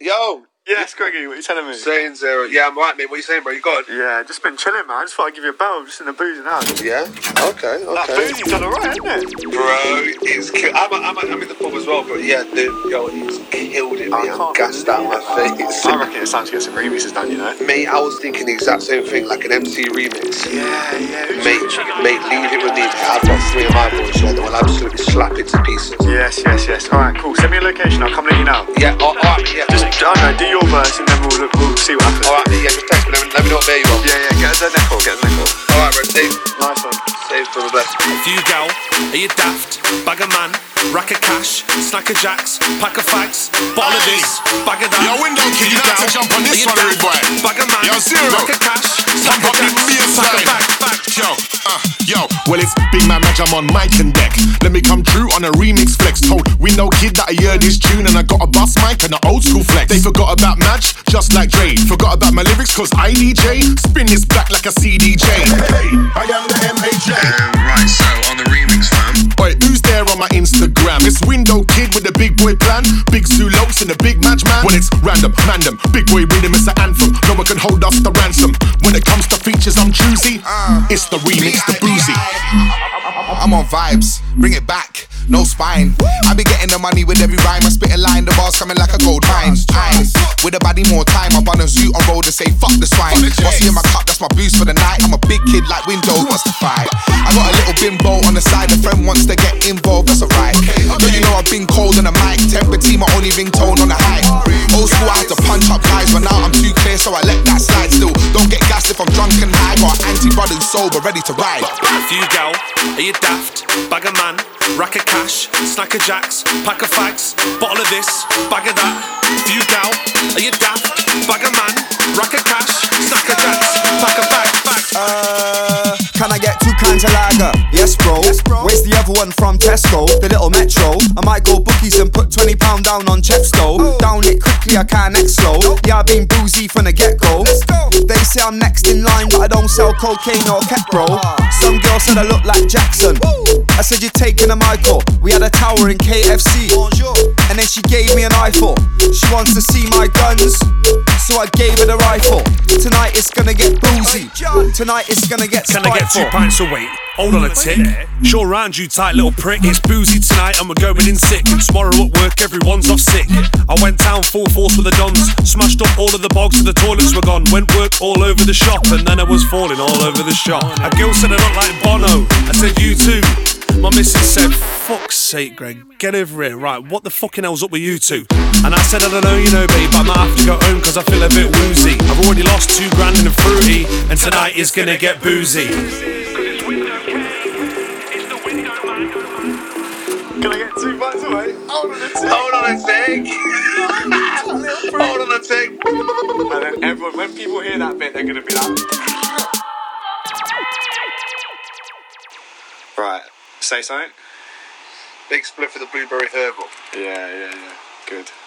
Yo. Yes, Greggy, what are you telling me? Saying zero. Yeah, I'm right, mate. What are you saying, bro? You got it? Yeah, just been chilling, man. I just thought I'd give you a bell, just in the boozing house. Yeah? Okay. That boozing's done alright, hasn't it? Bro, it's I'm in the pub as well, but yeah, dude, yo, he's killed it, mate. I'm gassed out my face. I reckon it's time to get some remixes done, you know? Mate, I was thinking the exact same thing, like an MC remix. Yeah. Mate, leave it with me. I've got 3 of my boys, yeah, that will absolutely slap it to pieces. Yes. Alright, cool. Send me a location, I'll come let you know. Yeah, alright, yeah. Just, I don't know, do your verse and then we'll see what happens. Alright, yeah, just text me, let me know what day you are. Yeah, get us a nickel. Alright, bro, save. Nice one. Save for the best. Few gal, are you daft? Bag of man, rack of cash, snack of jacks, pack of fags, bottle of this, bag of that. Yo, window kid, you have to jump on this one, rude boy. Bag of man, yo, zero. rack of cash, snack of jacks, pack of fags. Yo, well it's Big Man Madge, I'm on mic and deck. Let me come true on a remix flex. Told window kid that I heard this tune and I got a bus mic and an old school flex. They forgot about Madge, just like Dre. Forgot about my lyrics cause I DJ. Spin this back like a CDJ. Hey, I am the MAJ. Right, so on the remix, fam. Oi, who's there on my Instagram? It's window kid with the big boy plan. Big Zulokes and the big Madge man. When it's random, big boy rhythm is an anthem. No one can hold us to ransom. When it comes to features, I'm choosy. It's the remix, the boozy. I'm on vibes, bring it back, no spine. I be getting the money with every rhyme. I spit a line, the bars coming like a gold mine. With a body more time, I'm on a zoo on road and say fuck the swine. Bossy in my cup, that's my boost for the night. I'm a big kid like Window, what's the fight? I got a little bimbo on the side, a friend wants to get involved, that's alright. But you know I've been cold on the mic, temper team, my only ringtone on the high. Old school, I had to punch up guys, but now I'm too clear, so I let that slide still. Don't get gassed if I'm drunk and high. Got an anti-brother who's sober, ready to ride. Few gal, are you daft? Bag of man, rack of cash, snack of jacks, pack of fags, bottle of this, bag of that. Few gal, are you daft? Bag of man, rack of cash, snack of jacks, pack of fags. Can I get 2 kinds of lager? Yes, bro. Where's the other one from Tesco? The little Metro. I might go bookies and put £20 down on Chepstow. Down it quickly, I can't next slow. Yeah, I've been boozy from the get-go. They say I'm next in line, but I don't sell cocaine or ket, bro. Some girl said I look like Jackson. I said you're taking a Michael. We had a tower in KFC, and then she gave me an eyeful. She wants to see my guns, so I gave her the rifle. Tonight it's gonna get boozy. Tonight it's gonna get spiteful. Can I get 2 pints of weight? Hold on a tick. Sure round you tight little prick. It's boozy tonight and we're going in sick. Tomorrow at work everyone's off sick. I went down full force with the dons. Smashed up all of the bogs and the toilets were gone. Went work all over the shop and then I was falling all over the shop. A girl said I look like Bono. I said you too. My missus said, fuck's sake, Greg, get over here. Right, what the fucking hell's up with you two? And I said, I don't know, you know, babe, I might have to go home cause I feel a bit woozy. I've already lost 2 grand in a fruity, and tonight is gonna get boozy. Can I get 2 bites away? Hold on a tick. Hold on a tick. And then everyone, when people hear that bit, they're gonna be like... Right, say something. Big split for the Blueberry Herbal. Yeah. Good.